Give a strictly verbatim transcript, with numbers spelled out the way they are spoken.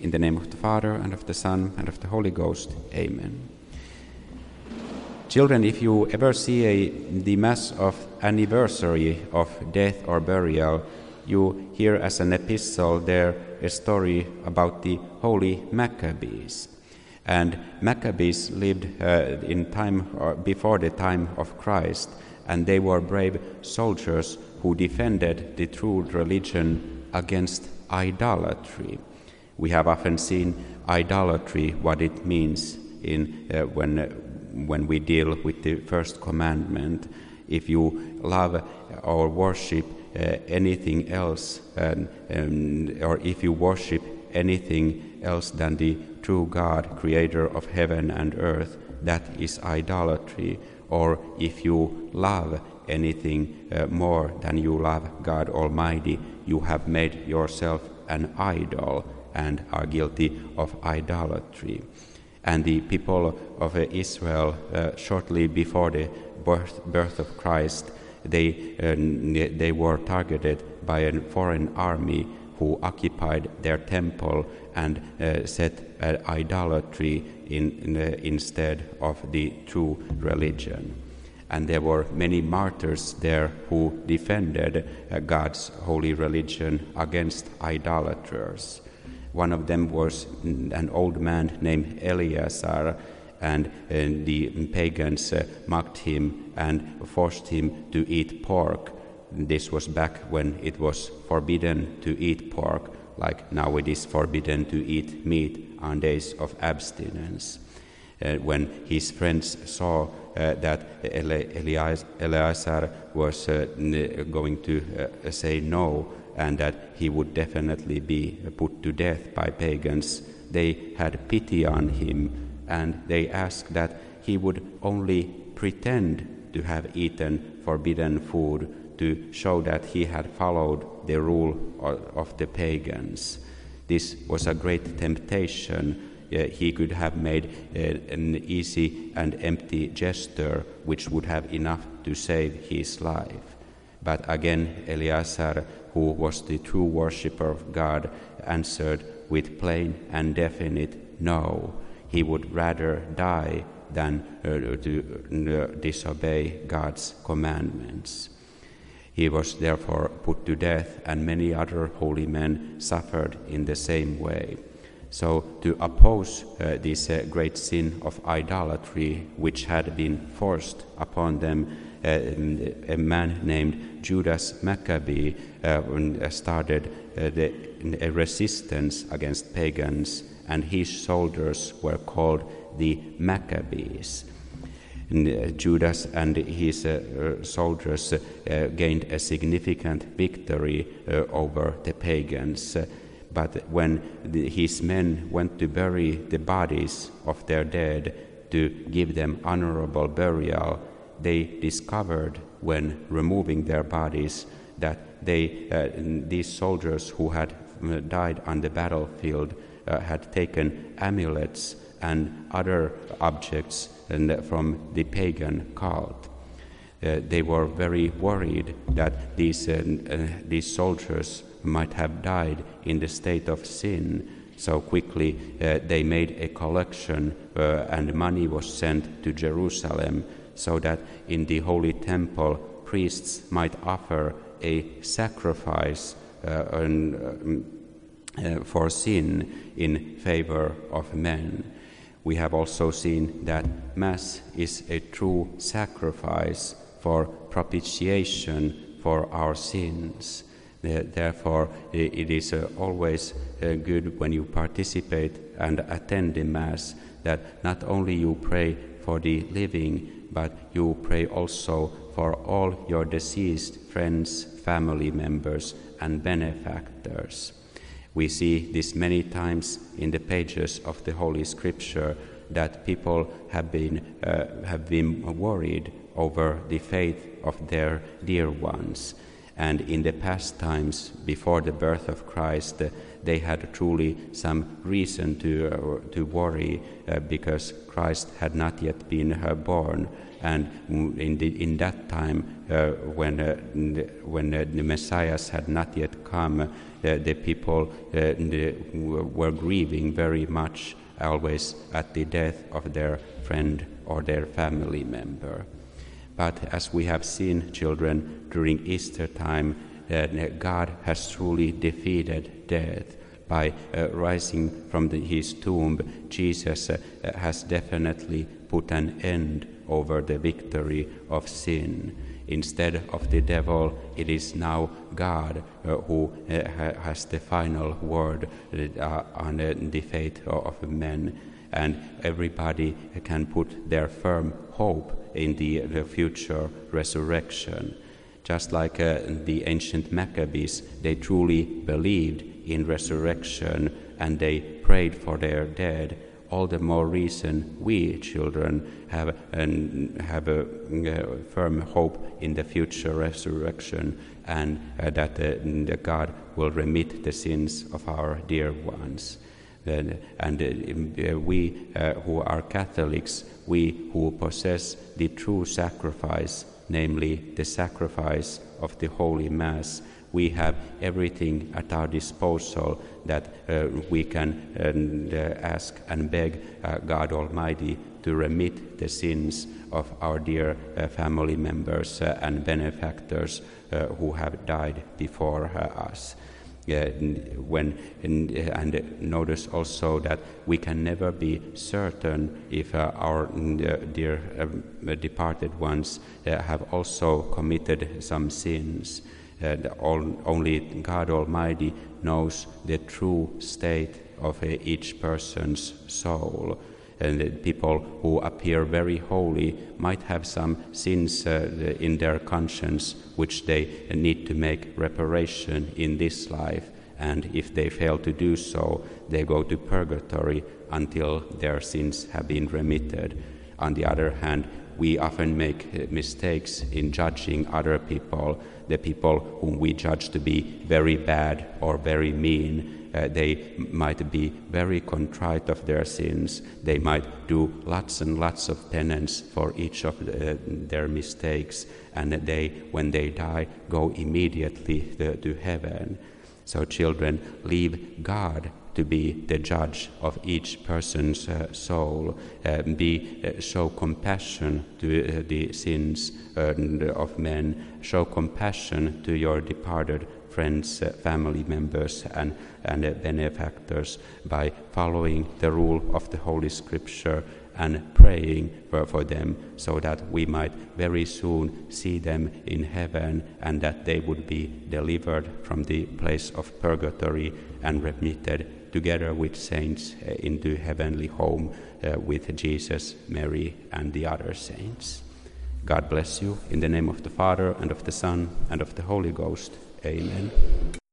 In the name of the Father, and of the Son, and of the Holy Ghost. Amen. Children, if you ever see a, the Mass of anniversary of death or burial, you hear as an epistle there a story about the holy Maccabees. And Maccabees lived uh, in time or before the time of Christ, and they were brave soldiers who defended the true religion against idolatry. We have often seen idolatry, what it means in uh, when uh, when we deal with the first commandment. If you love or worship uh, anything else, um, um, or if you worship anything else than the true God, creator of heaven and earth, that is idolatry. Or if you love anything uh, more than you love God Almighty, you have made yourself an idol and are guilty of idolatry. And the people of uh, Israel, uh, shortly before the birth, birth of Christ, they, uh, they were targeted by a foreign army who occupied their temple and uh, set uh, idolatry in, in, uh, instead of the true religion. And there were many martyrs there who defended uh, God's holy religion against idolaters. One of them was an old man named Eleazar, and, and the pagans uh, mocked him and forced him to eat pork. This was back when it was forbidden to eat pork, like now it is forbidden to eat meat on days of abstinence. Uh, when his friends saw uh, that Elias, Eleazar was uh, going to uh, say no, and that he would definitely be put to death by pagans, they had pity on him, and they asked that he would only pretend to have eaten forbidden food to show that he had followed the rule of the pagans. This was a great temptation. Uh, he could have made uh, an easy and empty gesture which would have enough to save his life. But again, Eleazar, who was the true worshipper of God, answered with plain and definite no. He would rather die than uh, to uh, disobey God's commandments. He was therefore put to death, and many other holy men suffered in the same way. So to oppose uh, this uh, great sin of idolatry which had been forced upon them, uh, a man named Judas Maccabee uh, started uh, the, a resistance against pagans, and his soldiers were called the Maccabees. And, uh, Judas and his uh, uh, soldiers uh, gained a significant victory uh, over the pagans. Uh, But when the, his men went to bury the bodies of their dead to give them honorable burial, they discovered when removing their bodies that they, uh, these soldiers who had died on the battlefield uh, had taken amulets and other objects and, uh, from the pagan cult. Uh, they were very worried that these, uh, uh, these soldiers might have died in the state of sin. So quickly uh, they made a collection uh, and money was sent to Jerusalem so that in the holy temple priests might offer a sacrifice uh, and, uh, uh, for sin in favor of men. We have also seen that Mass is a true sacrifice for propitiation for our sins. Therefore, it is uh, always uh, good when you participate and attend the Mass that not only you pray for the living, but you pray also for all your deceased friends, family members, and benefactors. We see this many times in the pages of the Holy Scripture that people have been uh, have been worried over the faith of their dear ones. And in the past times, before the birth of Christ, uh, they had truly some reason to uh, to worry uh, because Christ had not yet been uh, born. And in, the, in that time, uh, when uh, when uh, the Messiah had not yet come, uh, the people uh, the, were grieving very much, always at the death of their friend or their family member. But as we have seen, children, during Easter time, uh, God has truly defeated death. By uh, rising from the, his tomb, Jesus uh, has definitely put an end over the victory of sin. Instead of the devil, it is now God uh, who uh, ha- has the final word uh, on uh, the fate of men. And everybody can put their firm hope in the, the future resurrection. Just like uh, the ancient Maccabees, they truly believed in resurrection and they prayed for their dead. All the more reason we children have, an, have a, a firm hope in the future resurrection, and uh, that uh, the God will remit the sins of our dear ones. Uh, and uh, we uh, who are Catholics, we who possess the true sacrifice, namely the sacrifice of the Holy Mass, we have everything at our disposal that uh, we can uh, ask and beg uh, God Almighty to remit the sins of our dear uh, family members uh, and benefactors uh, who have died before uh, us. Uh, when and, and notice also that we can never be certain if uh, our uh, dear uh, departed ones uh, have also committed some sins. Uh, all, only God Almighty knows the true state of uh, each person's soul. And uh, people who appear very holy might have some sins uh, in their conscience which they need to make reparation in this life. And if they fail to do so, they go to purgatory until their sins have been remitted. On the other hand, we often make mistakes in judging other people, the people whom we judge to be very bad or very mean. Uh, they might be very contrite of their sins. They might do lots and lots of penance for each of the, their mistakes, and they, when they die, go immediately to, to heaven. So children, leave God to be the judge of each person's uh, soul. Uh, be uh, show compassion to uh, the sins uh, of men. Show compassion to your departed friends, uh, family members, and and uh, benefactors by following the rule of the Holy Scripture and praying for, for them, so that we might very soon see them in heaven, and that they would be delivered from the place of purgatory and remitted together with saints uh, into heavenly home uh, with Jesus, Mary, and the other saints. God bless you. In the name of the Father, and of the Son, and of the Holy Ghost. Amen.